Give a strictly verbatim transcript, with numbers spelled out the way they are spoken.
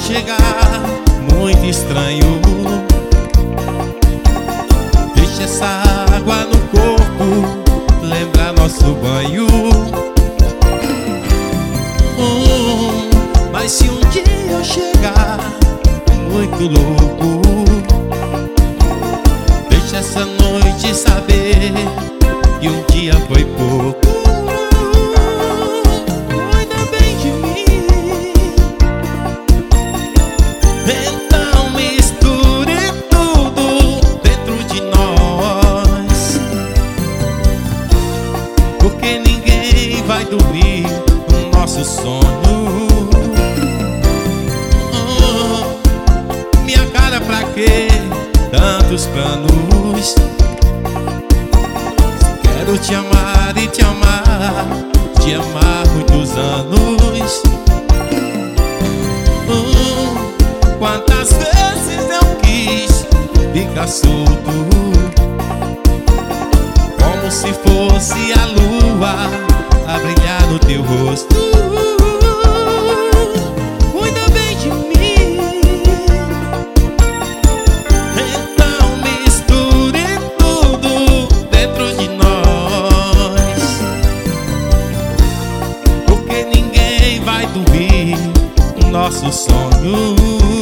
chegar muito estranho. Deixa essa água no corpo lembrar nosso banho. hum, Mas se um dia eu chegar muito louco, deixa essa noite saber que um dia foi pouco. Cuida bem de mim, então misture tudo dentro de nós, porque ninguém vai dormir no nosso sono. oh, Minha cara, pra quê tantos planos? Quero te amar e te amar, te amar muitos anos. hum, Quantas vezes eu quis ficar solto, como se fosse a lua a brilhar no teu rosto. Cuida bem de mim, então misture tudo dentro de nós, porque ninguém vai dormir no nosso sonho.